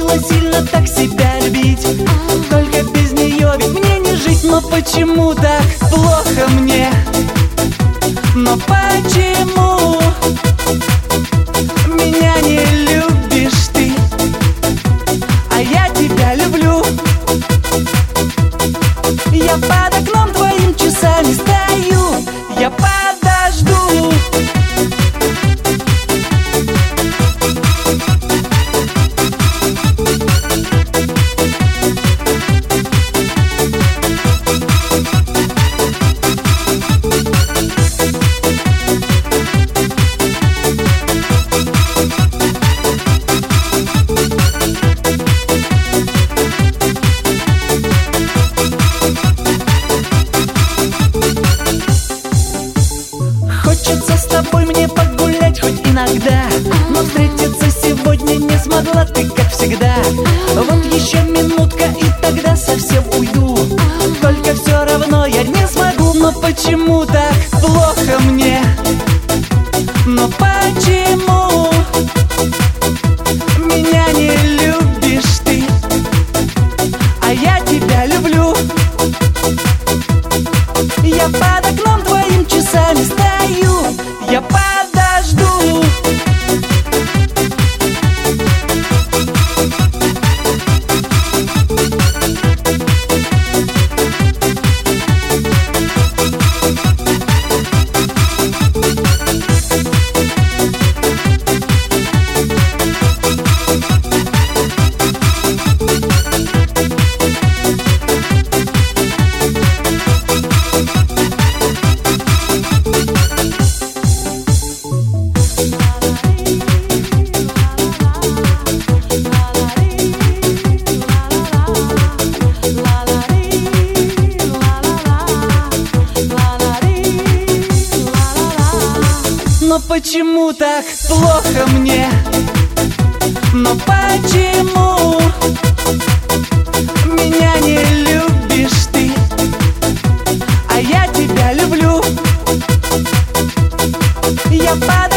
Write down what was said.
научила сильно так себя любить. Только без нее ведь мне не жить. Но почему так плохо мне? Но почему меня не любишь ты, а я тебя люблю? Я под окном твоим часами стою, я подожду. Хочется с тобой мне погулять хоть иногда, но встретиться сегодня не смогла ты, как всегда. Вот еще минутка, и тогда совсем уйду. Только все равно я не смогу. Но почему так плохо мне? Но почему меня не любишь ты, а я тебя люблю? Я под окном твоим часами стою, я подожду. Но почему так плохо мне? Но почему меня не любишь ты, а я тебя люблю? Я под